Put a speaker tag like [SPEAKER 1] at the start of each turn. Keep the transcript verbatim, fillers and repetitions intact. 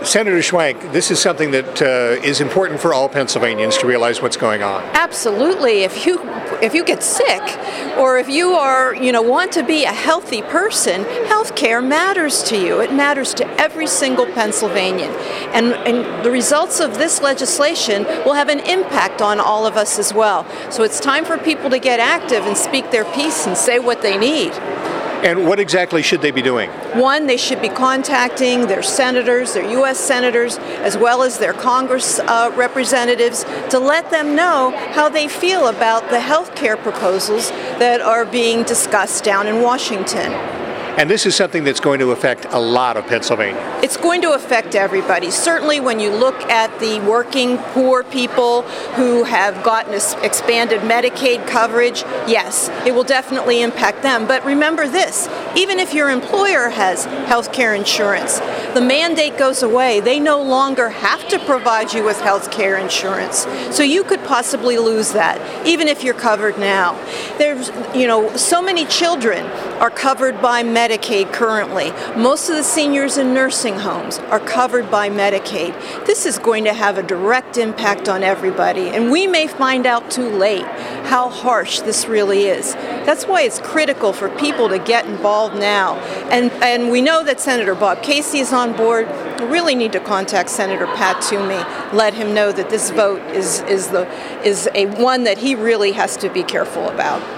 [SPEAKER 1] Senator Schwank, this is something that uh, is important for all Pennsylvanians to realize what's going on.
[SPEAKER 2] Absolutely. If you if you get sick, or if you are you know want to be a healthy person, health care matters to you. It matters to every single Pennsylvanian, and and the results of this legislation will have an impact on all of us as well. So it's time for people to get active and speak their piece and say what they need.
[SPEAKER 1] And what exactly should they be doing?
[SPEAKER 2] One, they should be contacting their senators, their U S senators, as well as their Congress uh, representatives to let them know how they feel about the health care proposals that are being discussed down in Washington.
[SPEAKER 1] And this is something that's going to affect a lot of Pennsylvania.
[SPEAKER 2] It's going to affect everybody. Certainly when you look at the working poor people who have gotten expanded Medicaid coverage, yes, it will definitely impact them. But remember this, even if your employer has health care insurance, the mandate goes away. They no longer have to provide you with health care insurance. So you could possibly lose that, even if you're covered now. There's, you know, so many children are covered by Medicaid currently. Most of the seniors in nursing homes are covered by Medicaid. This is going to have a direct impact on everybody, and we may find out too late how harsh this really is. That's why it's critical for people to get involved now. And and we know that Senator Bob Casey is on board. We really need to contact Senator Pat Toomey, let him know that this vote is is the is a one that he really has to be careful about.